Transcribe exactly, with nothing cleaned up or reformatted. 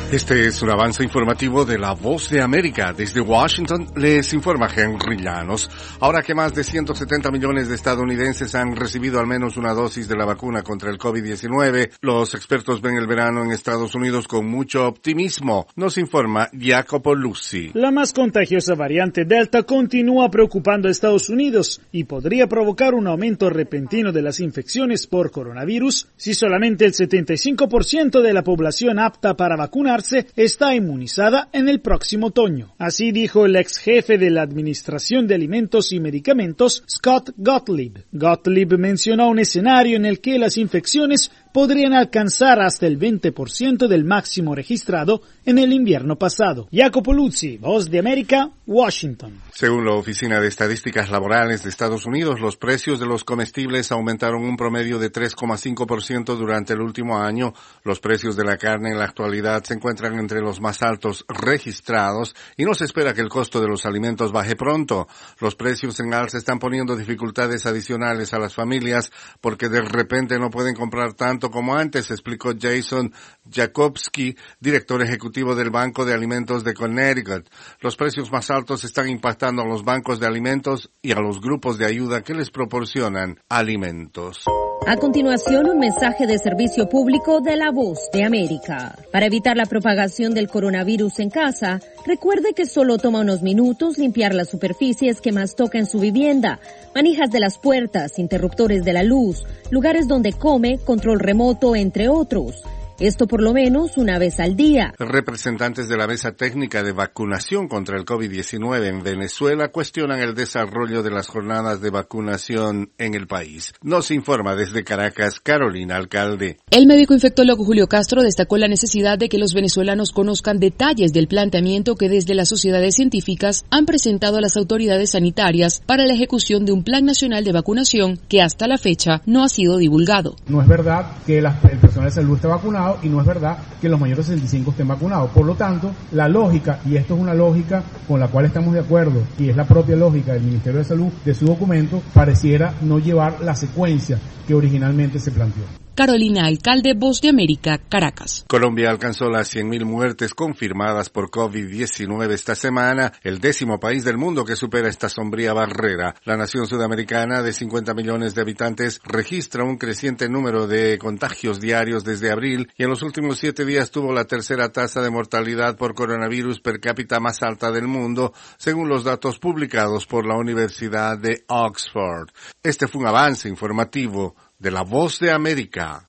Este es un avance informativo de La Voz de América. Desde Washington les informa Henry Llanos. Ahora que más de ciento setenta millones de estadounidenses han recibido al menos una dosis de la vacuna contra el COVID diecinueve, los expertos ven el verano en Estados Unidos con mucho optimismo. Nos informa Jacopo Luzzi. La más contagiosa variante Delta continúa preocupando a Estados Unidos y podría provocar un aumento repentino de las infecciones por coronavirus si solamente el setenta y cinco por ciento de la población apta para vacunar está inmunizada en el próximo otoño. Así dijo el ex jefe de la Administración de Alimentos y Medicamentos, Scott Gottlieb. Gottlieb mencionó un escenario en el que las infecciones podrían alcanzar hasta el veinte por ciento del máximo registrado en el invierno pasado. Jacopo Luzzi, Voz de América, Washington. Según la Oficina de Estadísticas Laborales de Estados Unidos, los precios de los comestibles aumentaron un promedio de tres coma cinco por ciento durante el último año. Los precios de la carne en la actualidad se encuentran entre los más altos registrados y no se espera que el costo de los alimentos baje pronto. Los precios en alza están poniendo dificultades adicionales a las familias porque de repente no pueden comprar tanto como antes, explicó Jason Jakobsky, director ejecutivo del Banco de Alimentos de Connecticut. Los precios más altos están impactando a los bancos de alimentos y a los grupos de ayuda que les proporcionan alimentos. A continuación, un mensaje de servicio público de La Voz de América. Para evitar la propagación del coronavirus en casa, recuerde que solo toma unos minutos limpiar las superficies que más toca en su vivienda, manijas de las puertas, interruptores de la luz, lugares donde come, control remoto, entre otros. Esto por lo menos una vez al día. Representantes de la Mesa Técnica de Vacunación contra el COVID diecinueve en Venezuela cuestionan el desarrollo de las jornadas de vacunación en el país. Nos informa desde Caracas, Carolina Alcalde. El médico infectólogo Julio Castro destacó la necesidad de que los venezolanos conozcan detalles del planteamiento que desde las sociedades científicas han presentado a las autoridades sanitarias para la ejecución de un plan nacional de vacunación que hasta la fecha no ha sido divulgado. No es verdad que la, el personal de salud esté vacunado y no es verdad que los mayores de sesenta y cinco estén vacunados. Por lo tanto, la lógica, y esto es una lógica con la cual estamos de acuerdo, y es la propia lógica del Ministerio de Salud, de su documento, pareciera no llevar la secuencia que originalmente se planteó. Carolina Alcalde, Voz de América, Caracas. Colombia alcanzó las cien mil muertes confirmadas por COVID diecinueve esta semana, el décimo país del mundo que supera esta sombría barrera. La nación sudamericana de cincuenta millones de habitantes registra un creciente número de contagios diarios desde abril y en los últimos siete días tuvo la tercera tasa de mortalidad por coronavirus per cápita más alta del mundo, según los datos publicados por la Universidad de Oxford. Este fue un avance informativo de La Voz de América.